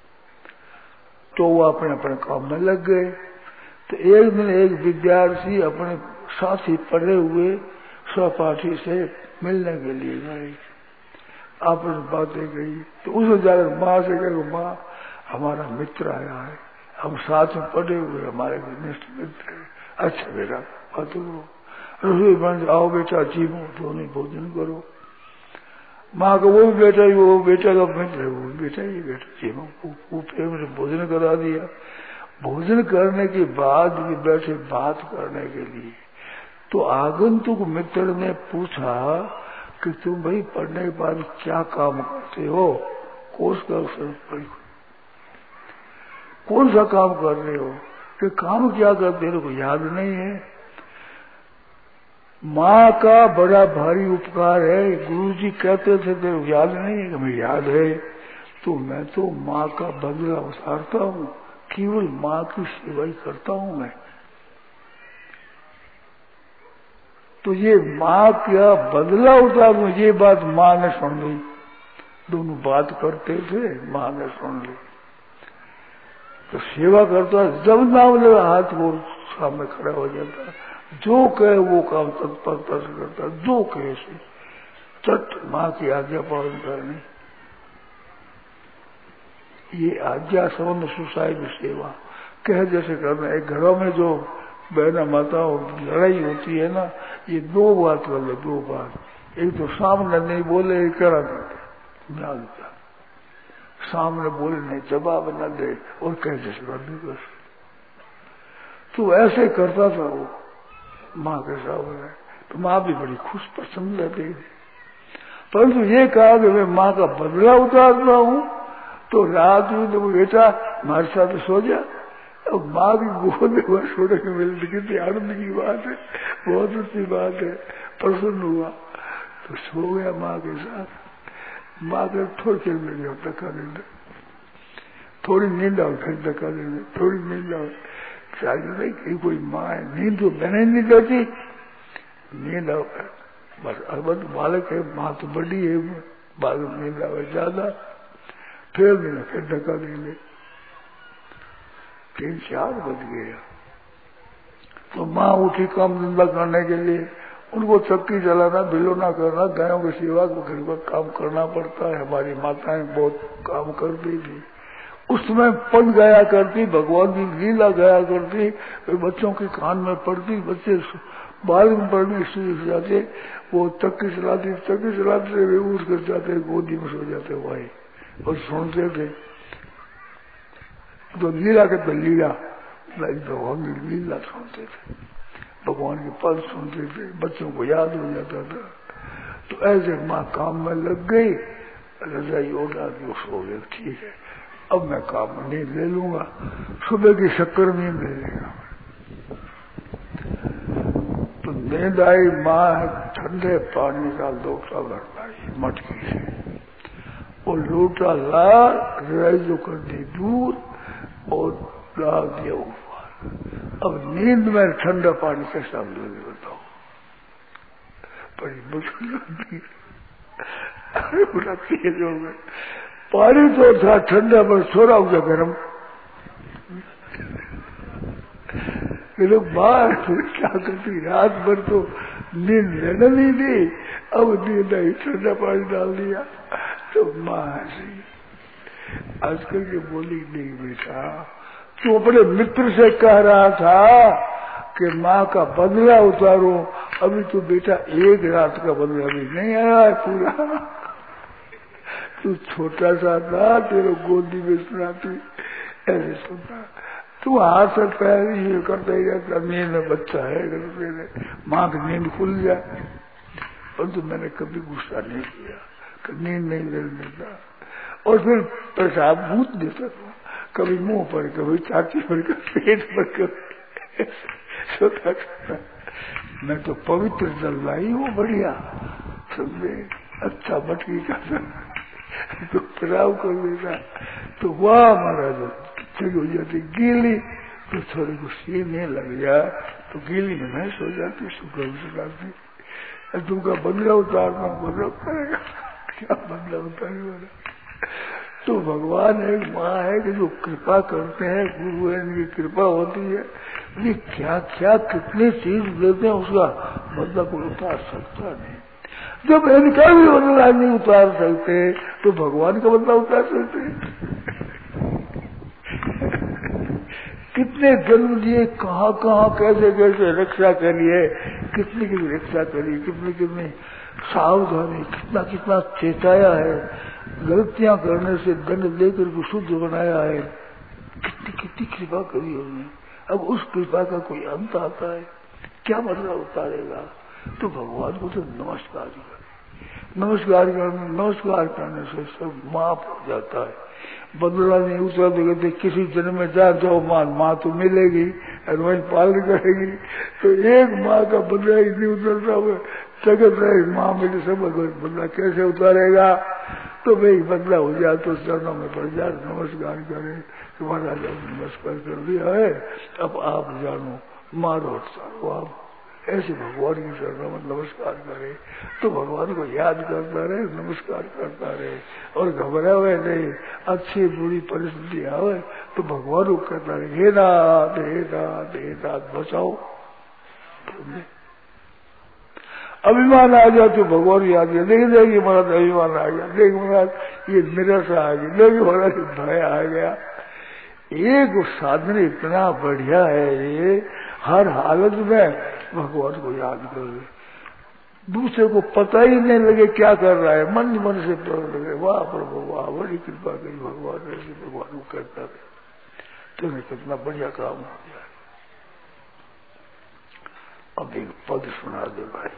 तो वो अपने अपने काम में लग गए। तो एक दिन एक विद्यार्थी अपने साथी पढ़े हुए सहपाठी से मिलने के लिए गए, आपस में बातें गई। तो उसने जाकर माँ से कहा, माँ हमारा मित्र आया है, हम साथ में पढ़े हुए, हमारे घनिष्ठ मित्र है। अच्छा बेटा बात करो, रसोई बन आओ बेटा, जीवो दोनों भोजन करो। माँ का वो भी बेटा ही, वो बेटा का मित्र है, वो बेटा ही बेटा जीवो। वो प्रेम से भोजन करा दिया। भोजन करने के बाद ये बैठे बात करने के लिए। तो आगंतुक मित्र ने पूछा कि तुम भाई पढ़ने के बाद क्या काम करते हो? कोर्स का अवसर, कौन सा काम कर रहे हो? कि काम क्या करते हो, याद नहीं है। माँ का बड़ा भारी उपकार है, गुरु जी कहते थे तेरे को याद नहीं है? कि मैं याद है। तो मैं तो माँ का बदला उतारता हूँ, केवल माँ की सेवा ही करता हूँ मैं। तो ये माँ का बदला उतारूं, ये बात माँ ने सुन ली। दोनों बात करते थे, माँ ने सुन ली। तो सेवा करता, जब नाम लगा हाथ वो सामने खड़ा हो जाता, जो कहे वो काम तत्परता से करता, जो कहे से चट माँ की आज्ञा पालन करनी। ये आज्ञा संबंध सुसाइड सेवा कह जैसे करना। एक घरों में जो बहना माताओं लड़ाई होती है ना, ये दो बात कर ले, दो बात। एक तो सामने नहीं बोले, एक करा देते, सामने बोले नहीं, जवाब न दे, और कह जैसे कर दे बस। तो ऐसे करता था वो माँ के सामने। तो माँ भी बड़ी खुश प्रसन्न रहती थी। परंतु ये कहा कि मैं माँ का बदला उतारता हूँ, तो रात में तो बेटा हमारे साथ सो जा। अब माँ की गोद में सोने को मिलती, कितनी आनंद की बात है, बहुत अच्छी बात है। प्रसन्न हुआ तो सो गया माँ के साथ। माँ के थोड़ी देर में गया धक्का देने, थोड़ी नींद आओ, फिर धक्का देने, थोड़ी नींद आओ। चाहिए नहीं कि कोई माँ है, नींद तो मैंने नींद आती, नींद आओ बस। अब बालक है, माँ तो बड़ी है, बालक नींद आवे ज्यादा, फिर देना, फिर धक्का देंगे। तीन चार बज गया तो माँ उठी काम धंधा करने के लिए। उनको चक्की चलाना, बिलोना करना, गायों की सेवा को घर पर काम करना पड़ता है। हमारी माताएं बहुत काम करती थी। उस समय पढ़ गाया करती, भगवान की लीला गाया करती, बच्चों के कान में पड़ती, बच्चे बाल में पढ़ने शुरू हो जाते। वो चक्की चलाती, चक्की चलाते वे उठ कर जाते, गोदी में सो जाते भाई, और सुनते थे। तो लीला कहते लीला, भगवान की लीला सुनते थे, भगवान के पद सुनते थे, बच्चों को याद हो जाता था। तो ऐसे माँ काम में लग गई, रजाई ओढ़ा के सो गए। ठीक है, अब मैं काम में नींद ले लूंगा, सुबह की शक्कर नींद ले लेगा। तो नींद आई, माँ ठंडे पानी का लोटा भर लाई मटकी से, और लोटा ला रजाई जो कर दी दूर और डाल दिया ऊपर। अब नींद में ठंडा पानी कैसा लगे बताओ, बड़ी मुश्किल होती है। अरे पूरा तेज हो गए, पानी तो था ठंडा पर छोड़ा हो गया गर्म। ये लोग बाहर क्या करती, रात भर तो नींद लेना नहीं दी, अब नींद आई, ठंडा पानी डाल दिया। तो माँ हंसी, आजकल के बोली नहीं बेटा, तू अपने मित्र से कह रहा था कि माँ का बदला उतारो, अभी तो बेटा एक रात का बदला भी नहीं आया है पूरा। तू छोटा सा था, तेरे गोदी में सुना तू ऐसे सुनता, तू हाथ से पैर ये करता ही रहता, नींद में बच्चा है मेरे, माँ की नींद खुल जाए। और तो मैंने कभी गुस्सा नहीं किया, नींद नहीं लेने देता, और फिर पेशाब भूत देता था, कभी मुंह पर, कभी छाती पर, कभी पेट पर, कभी सोता करता। मैं तो पवित्र चल रही हूँ, बढ़िया समझे, अच्छा मटकी का तो पेशाब कर देता, तो वाह महाराज ठीक हो जाती, गीली तो थोड़ी को सीने लग जाए तो गीली में नहीं सो जाती, शुक्र सुनाती। तुमका बदला उतारना बदला करेगा, क्या बदला उतारेगा। तो भगवान एक माँ है कि जो कृपा करते हैं, गुरु है, इनकी कृपा होती है, ये क्या क्या कितनी चीज देते हैं, उसका बदला कोई उतार सकता नहीं। जब इनका भी बदला नहीं उतार सकते तो भगवान का बदला उतार सकते। कितने जन्म दिए, कहाँ कहाँ कैसे कैसे रक्षा करिए, कितनी कितनी रक्षा करी, कितनी कितनी सावधानी, कितना कितना चेताया है, गलतियां करने से दंड देकर को शुद्ध बनाया है, कितनी कितनी कृपा करी हमने। अब उस कृपा का कोई अंत आता है, क्या बदला उतारेगा। तो भगवान को तो नमस्कार ही करें, नमस्कार करने नमस्कार करने से सब माफ हो जाता है। बदला नहीं उतरा तो कहते किसी जन्म में जा जाओ माँ, माँ तो मिलेगी और वही पालन करेगी। तो एक माँ का बदला ही नहीं उतरता हुआ जगत रहे, माँ मेरे सब बदला कैसे उतारेगा। तो भाई बदला हो जाए तो चरणों में पड़ जाए, नमस्कार करे, तुम्हारा जब नमस्कार कर दिया है, अब आप जानो मारो सारो आप, ऐसे भगवान की चरणों में नमस्कार करे। तो भगवान को याद करता रहे, नमस्कार करता रहे, और घबरा हुए नहीं। अच्छी बुरी परिस्थिति आवे तो भगवान को कहता रहे, हे नाथ हे नाथ हे नाथ बचाओ। अभिमान आ गया तो भगवान याद किया, देख देगी महाराज अभिमान आ गया, देख महाराज ये निराशा आ गई, देख महाराज भय आ गया। एक साधन इतना बढ़िया है ये, हर हालत में भगवान को याद कर ले, दूसरे को पता ही नहीं लगे क्या कर रहा है, मन मन से प्रकट लगे, वाह प्रभु वाह, बड़ी कृपा करी भगवान, ऐसे भगवान को करता रहे। तुम्हें कितना बढ़िया काम हो गया। अब एक पद सुना दे भाई,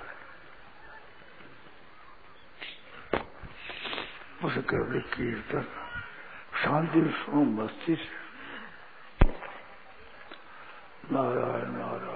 उसे कर दे कीर्तन, शांति सुनो मस्ती से। नारायण नारायण।